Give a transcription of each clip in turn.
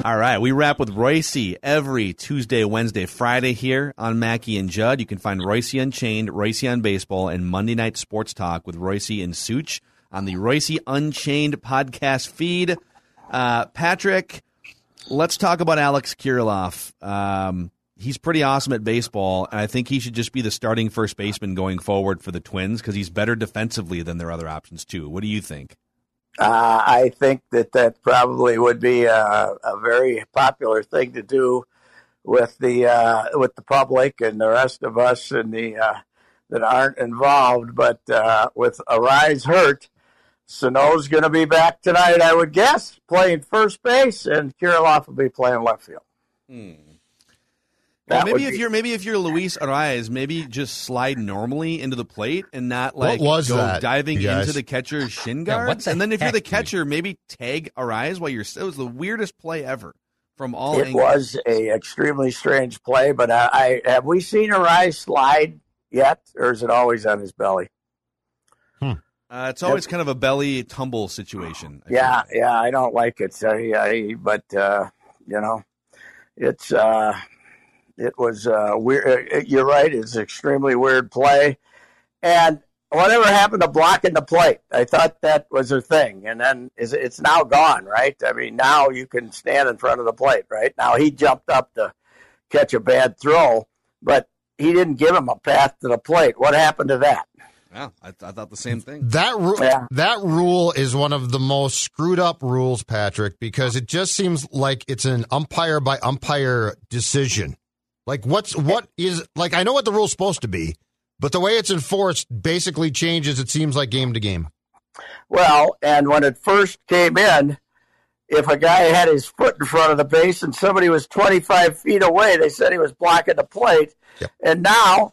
All right, we wrap with Royce every Tuesday, Wednesday, Friday here on Mackey and Judd. You can find Royce Unchained, Royce on Baseball, and Monday Night Sports Talk with Royce and Such on the Royce Unchained podcast feed. Patrick, let's talk about Alex Kirilloff. He's pretty awesome at baseball, and I think he should just be the starting first baseman going forward for the Twins because he's better defensively than their other options, too. What do you think? I think that probably would be a very popular thing to do with the public and the rest of us and that aren't involved. But with Arise hurt, Sano's going to be back tonight, I would guess, playing first base, and Kirilloff will be playing left field. Well, maybe if you're Luis Arraez, maybe just slide normally into the plate and not diving into the catcher's shin guard. And then if you're the catcher, maybe tag Arraez while it was the weirdest play ever from all angles. It was a extremely strange play, but have we seen Arraez slide yet, or is it always on his belly? It's always kind of a belly tumble situation. I don't like it. But it's. It was weird. You're right. It's an extremely weird play. And whatever happened to blocking the plate? I thought that was a thing. And then it's now gone, right? I mean, now you can stand in front of the plate, right? Now he jumped up to catch a bad throw, but he didn't give him a path to the plate. What happened to that? Yeah, I thought the same thing. That rule is one of the most screwed up rules, Patrick, because it just seems like it's an umpire by umpire decision. Like what is I know what the rule's supposed to be, but the way it's enforced basically changes, it seems like game to game. Well, and when it first came in, if a guy had his foot in front of the base and somebody was 25 feet away, they said he was blocking the plate. Yep. And now,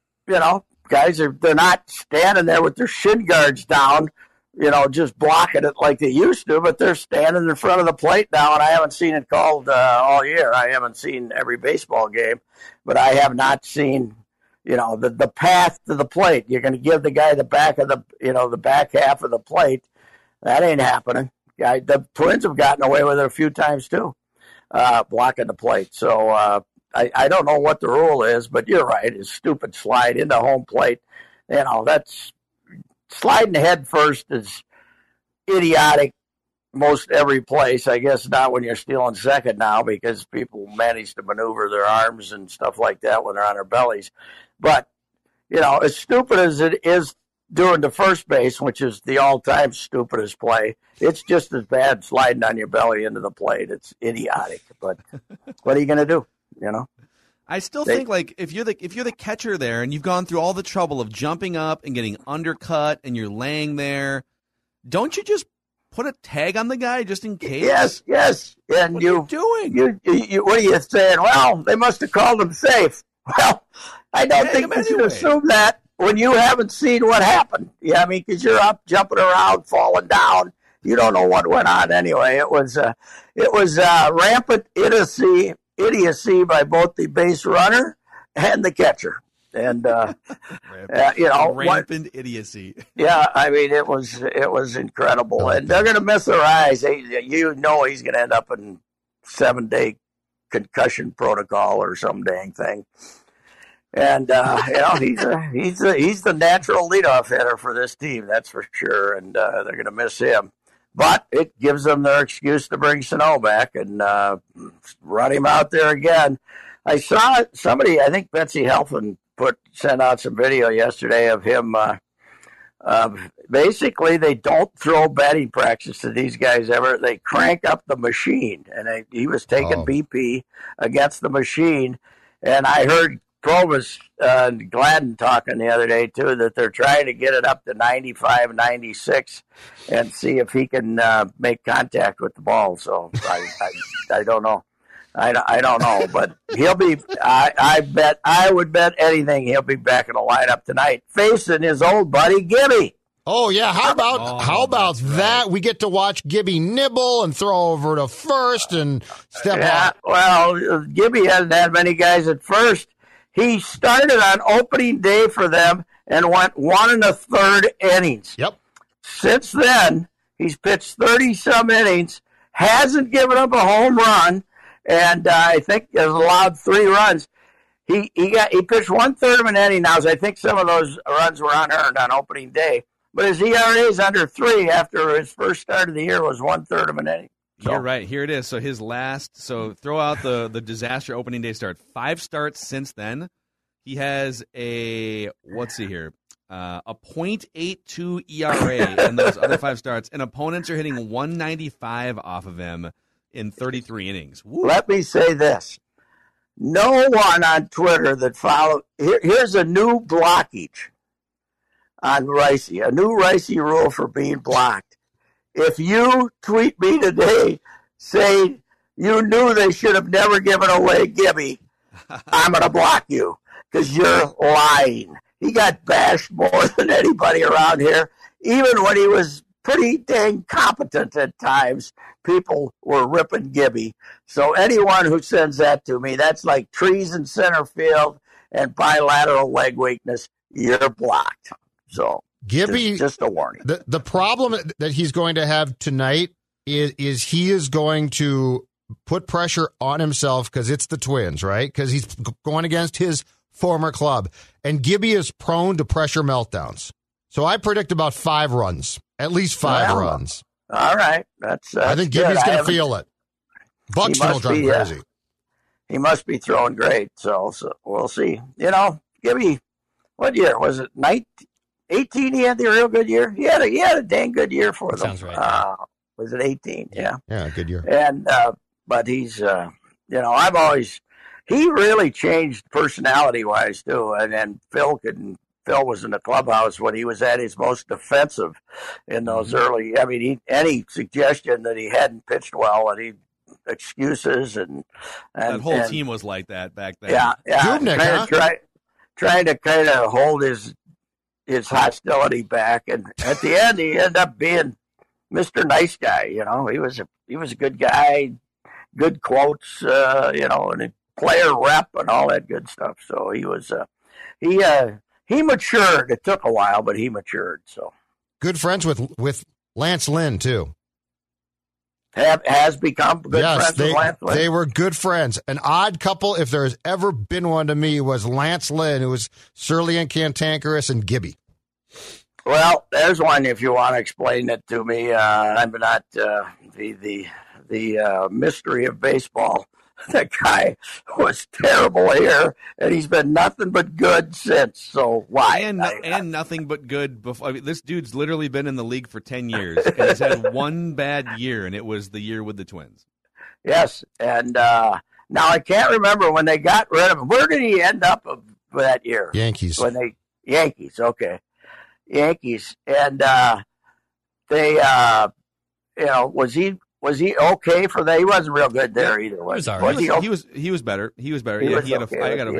guys they're not standing there with their shin guards down, just blocking it like they used to, but they're standing in front of the plate now, and I haven't seen it called all year. I haven't seen every baseball game, but I have not seen, the path to the plate. You're going to give the guy the back of the back half of the plate. That ain't happening. The Twins have gotten away with it a few times too, blocking the plate. So I don't know what the rule is, but you're right. It's stupid slide into home plate. That's sliding head first is idiotic most every place. I guess not when you're stealing second now because people manage to maneuver their arms and stuff like that when they're on their bellies. But, as stupid as it is doing the first base, which is the all-time stupidest play, it's just as bad sliding on your belly into the plate. It's idiotic. But what are you going to do, I still think if you're the catcher there and you've gone through all the trouble of jumping up and getting undercut and you're laying there, don't you just put a tag on the guy just in case? Yes. And what are you doing? You what are you saying? Well, they must have called him safe. Well, I don't think you should assume that when you haven't seen what happened. Yeah, I mean, because you're up, jumping around, falling down. You don't know what went on anyway. It was rampant idiocy by both the base runner and the catcher. And, rampant idiocy. Yeah, I mean, it was incredible. And they're going to miss their eyes. He's going to end up in 7-day concussion protocol or some dang thing. And, he's the natural leadoff hitter for this team. That's for sure. And, they're going to miss him. But it gives them their excuse to bring Sano back and run him out there again. I saw somebody, I think Betsy Helfand sent out some video yesterday of him. Basically, they don't throw batting practice to these guys ever. They crank up the machine. And he was taking BP against the machine. And I heard Provis and Gladden talking the other day, too, that they're trying to get it up to 95, 96 and see if he can make contact with the ball. So I don't know. I don't know, but he'll be. I would bet anything he'll be back in the lineup tonight, facing his old buddy Gibby. Oh yeah, how about that? Right. We get to watch Gibby nibble and throw over to first and step up. Well, Gibby hasn't had many guys at first. He started on opening day for them and went 1 1/3 innings. Yep. Since then, he's pitched 30-some innings, hasn't given up a home run, and I think has allowed 3 runs. He pitched 1/3 of an inning now. So I think some of those runs were unearned on opening day. But his ERA is under 3 after his first start of the year was 1/3 of an inning. So. You're right. Here it is. So his last. So throw out the disaster opening day start. 5 starts since then. He has a let's see here, a .82 ERA in those other 5 starts, and opponents are hitting 195 off of him in 33 innings. Woo. Let me say this. No one on Twitter that follow here's a new blockage on Ricey, a new Ricey rule for being blocked. If you tweet me today saying you knew they should have never given away Gibby, I'm going to block you because you're lying. He got bashed more than anybody around here. Even when he was pretty dang competent at times, people were ripping Gibby. So anyone who sends that to me, that's like trees in center field and bilateral leg weakness. You're blocked. So Gibby, just a warning. The problem that he's going to have tonight is he is going to put pressure on himself because it's the Twins, right? Because he's going against his former club. And Gibby is prone to pressure meltdowns. So I predict about 5 runs, at least 5 runs. All right. That's I think Gibby's going to feel it. Buxton will drive crazy. He must be throwing great, so we'll see. You know, Gibby, what year? Was it 18 he had the real good year? He had a dang good year for them. Sounds right. Was it 18? Yeah. Yeah, good year. And but he's he really changed personality-wise, too. And then Phil was in the clubhouse when he was at his most defensive in those early. I mean, any suggestion that he hadn't pitched well, and he excuses and that whole team was like that back then. Yeah. Dubnik, trying to kind of hold his hostility back, and at the end he ended up being Mr. Nice Guy. You know, he was a good guy, good quotes. And a player rep and all that good stuff. So he was he matured. It took a while, but he matured. So good friends with Lance Lynn too. Has become good friends with Lance Lynn. They were good friends. An odd couple, if there's ever been one to me, was Lance Lynn, who was surly and cantankerous, and Gibby. Well, there's one if you want to explain it to me. I'm not the mystery of baseball. That guy was terrible here, and he's been nothing but good since. So why? And nothing but good before. I mean, this dude's literally been in the league for 10 years, and he's had one bad year, and it was the year with the Twins. Yes, and now I can't remember when they got rid of him. Where did he end up for that year? Yankees. Yankees, okay. Yankees, and they, was he okay for that? He wasn't real good there either. Was he? He was better. He was better. He had a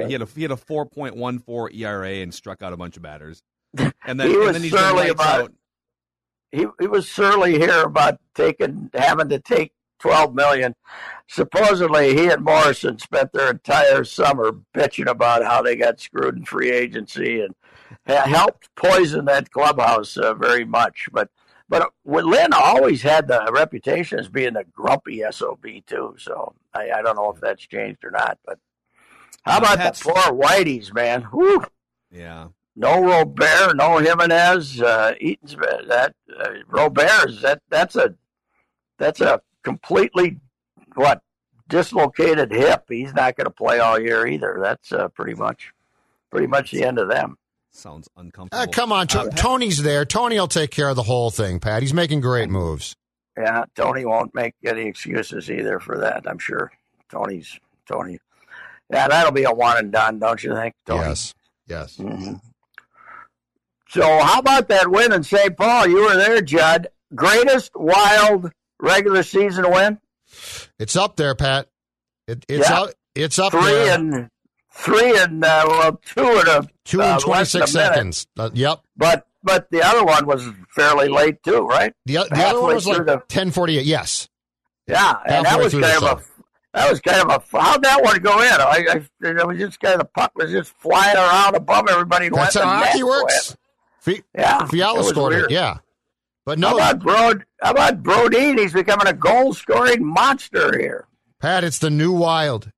4.14 ERA and struck out a bunch of batters. And then he was he's surly about. He was surly here about having to take $12 million. Supposedly, he and Morrison spent their entire summer bitching about how they got screwed in free agency and helped poison that clubhouse very much. But Lynn always had the reputation as being a grumpy SOB, too. So I don't know if that's changed or not. But how about the poor Whiteys, man? Whew. Yeah. No Robert, no Jimenez. Eaton's Robert, that's a completely, dislocated hip. He's not going to play all year either. That's pretty much the end of them. Sounds uncomfortable. Come on, Tony's there. Tony will take care of the whole thing, Pat. He's making great moves. Yeah, Tony won't make any excuses either for that, I'm sure. Tony. Yeah, that'll be a one and done, don't you think, Tony? Yes. Mm-hmm. So how about that win in St. Paul? You were there, Judd. Greatest Wild regular season win? It's up there, Pat. It's up there. 2 and 2 and 26 seconds. Yep. But the other one was fairly late too, right? The other one was like 10:48. Yes. Yeah, and that was kind of a how'd that one go in? It was just kind of the puck was just flying around above everybody. That's how hockey works. Fiala scored it. Yeah. But no, how about Brodin? He's becoming a goal-scoring monster here. Pat, it's the new Wild.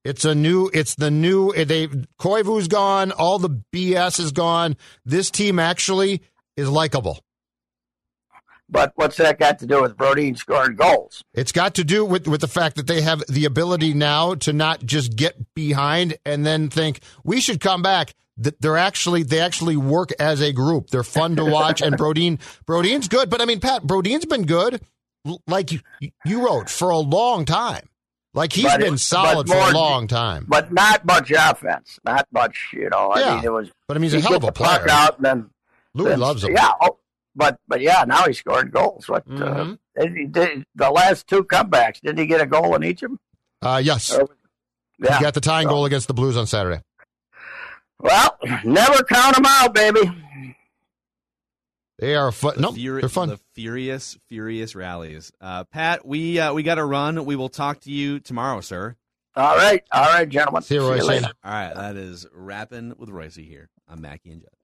Koivu's gone. All the BS is gone. This team actually is likable. But what's that got to do with Brodin scoring goals? It's got to do with the fact that they have the ability now to not just get behind and then think we should come back. They actually work as a group. They're fun to watch, and Brodin's good. But I mean, Pat, Brodin's been good, like you wrote, for a long time. Like he's been solid for a long time, but not much offense. Not much, Yeah. I mean, it was. But I mean, he's a hell of a player. Out and then Louis loves him. Yeah. But yeah, now he's scoring goals. What he did, the last 2 comebacks? Did he get a goal in each of them? Yes. Yeah. He got the tying goal against the Blues on Saturday. Well, never count them out, baby. They are fun. They're fun. The furious rallies. Pat, we got to run. We will talk to you tomorrow, sir. All right, gentlemen. See you, Royce. later. All right, that is Rapping with Royce here on Mackey and Judd.